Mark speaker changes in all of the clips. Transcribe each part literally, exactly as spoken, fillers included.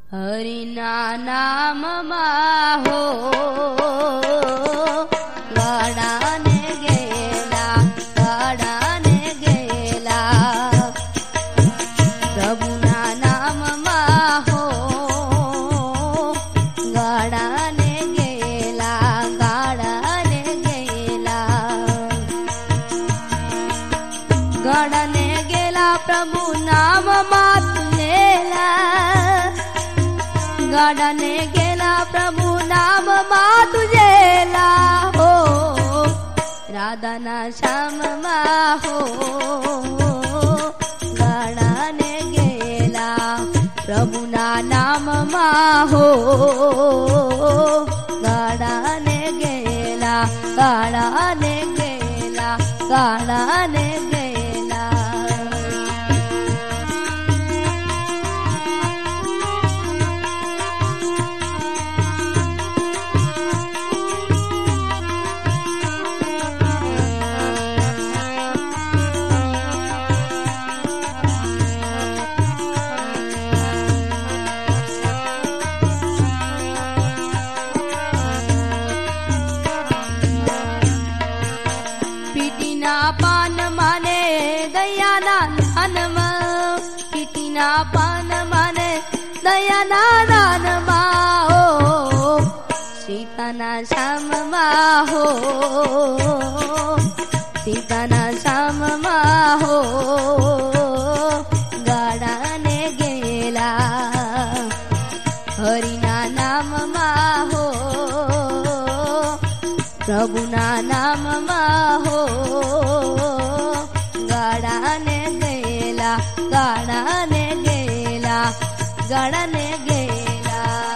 Speaker 1: हरिना नाम हो गाडाने गेला गाडाने गेला प्रभुना नाम हो गाडाने गेला गाडाने गेला गाडाने गेला प्रभु नाम मातलेला गाडाने गेला प्रभु नाम मा तुझेला हो राधाना श्याम मा हो गाडाने गेला प्रभुना नाम मा हो गाडाने गेला गाडाने गेला गाडाने गेला पीटीना पान माने दयाना नानमा पीटीना पान माने दयाना नानमा हो सीताना श्याम मा हो सीताना श्याम मा हो गाडाने गेला हरिना नाम मा हो प्रभुना नाम हो गाडाने गेला गाडाने गेला गाडाने गेला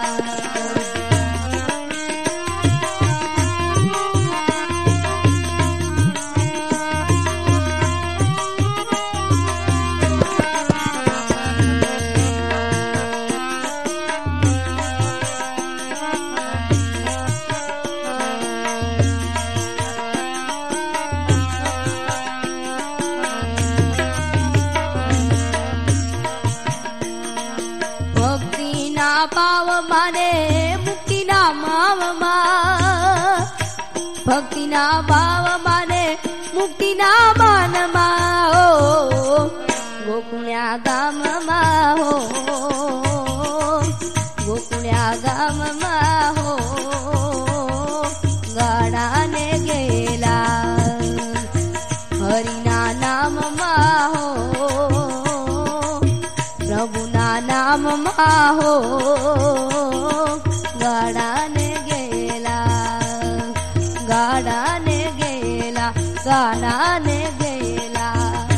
Speaker 1: भक्तीना पाव माने मुक्तीना माव मा भक्तीना भाव माने मुक्तीना मान मा हो गोकुळ्या गाम मा हो गोकुळ्या गाम मा हो गाडाने गेला हरिना नाम हो प्रभुना नाम हो गाडाने गेला गाडाने गेला गाडाने गेला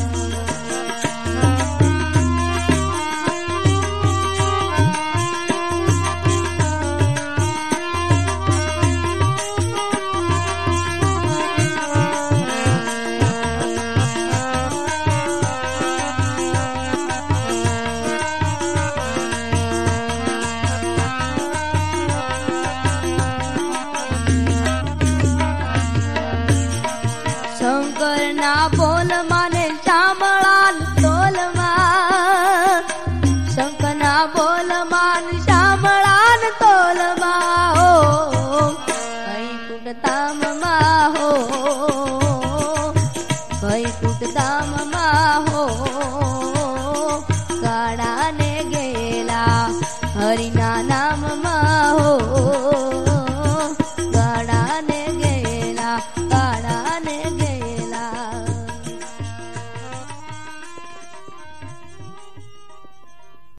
Speaker 1: शंकरना बोल माने श्यामळान तोलमा शंकरना बोल मान श्यामळान तोलमा हो कैकुटधाम मा हो कैकुटधाम मा हो गाडाने गेला हरिना नाम